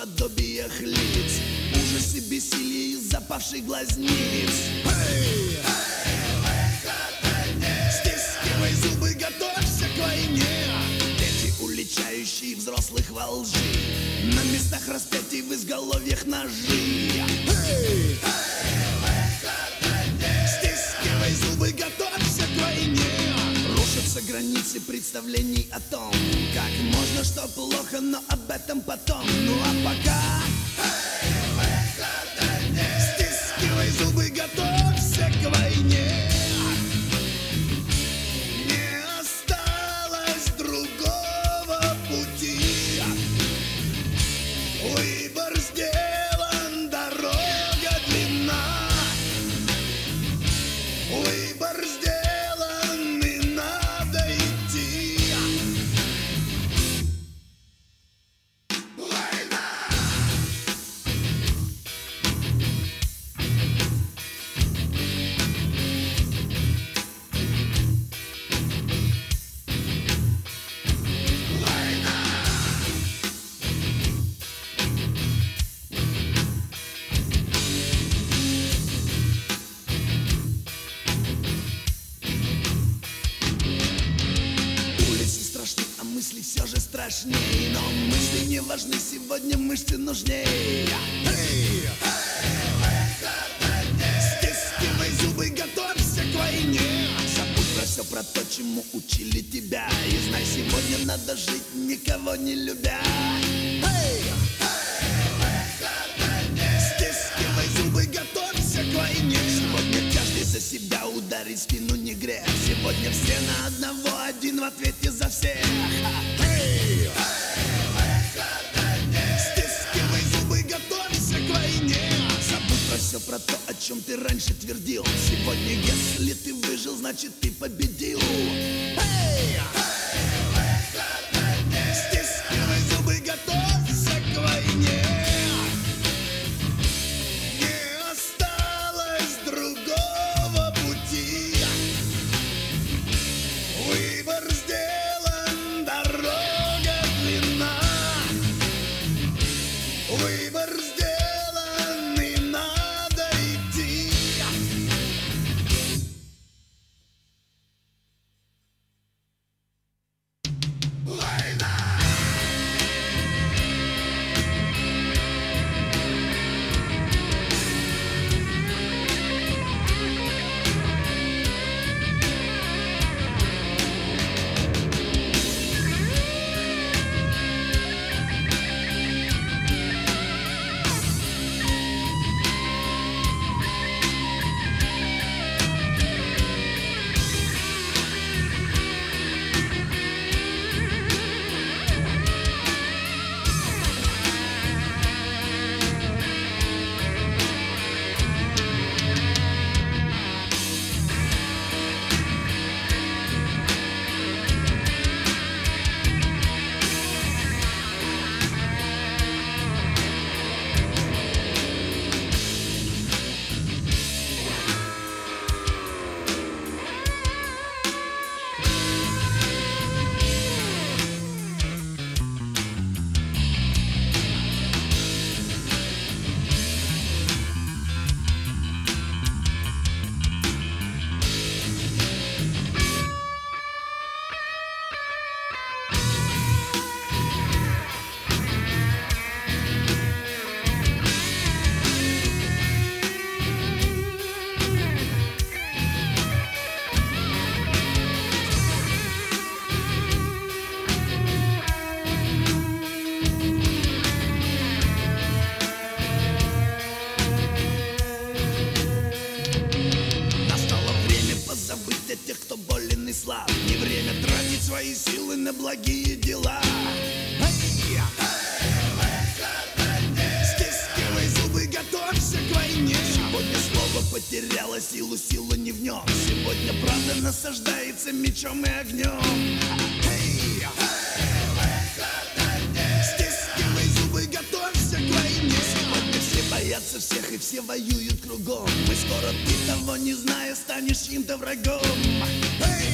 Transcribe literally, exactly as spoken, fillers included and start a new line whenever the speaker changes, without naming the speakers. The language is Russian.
подобиях лиц, ужас и бессилие из запавших глазниц. Эй! Стискивай зубы, готовься к войне. Дети, уличающие взрослых во лжи, на местах распятий в изголовьях ножи. Эй! Стискивай зубы, готовься к войне. Рушатся границы представлений о том, как можно, что плохо, но об этом потом. Ну а пока стискивай зубы, готовься к войне. Не осталось другого пути. Выбор сделан, дорога длинна. Выбор сделан, и надо идти. Война! Улицы страшны, а мысли все же страшнее. Но мысли не важны, сегодня мышцы нужнее. Эй! Стискивай зубы, готовься к войне. Забудь про все, про то, чему учили тебя. И знай, сегодня надо жить, никого не любя. Эй! Стискивай зубы, готовься к войне. Сегодня каждый за себя ударить спину не грех. Сегодня все на одного, один в ответе за всех. Эй! Стискивай зубы, готовься к войне. Забудь про все, про то, о чем ты раньше твердил. Сегодня, если ты выжил, значит ты победил. Эй! Стискивай зубы, готовься к войне. Не осталось другого пути. Выбор сделан, дорога длинна. Выбор сделан, и надо идти. Война! слаб. Не время тратить свои силы на благие дела. Эй! Стискивай зубы, готовься к войне. Сегодня слово потеряло силу, сила не в нем. Сегодня правда насаждается мечом и огнем. Эй! Стискивай зубы, готовься к войне. Сегодня все боятся всех и все воюют кругом. Мы скоро, ты того не зная, станешь им-то врагом. Эй!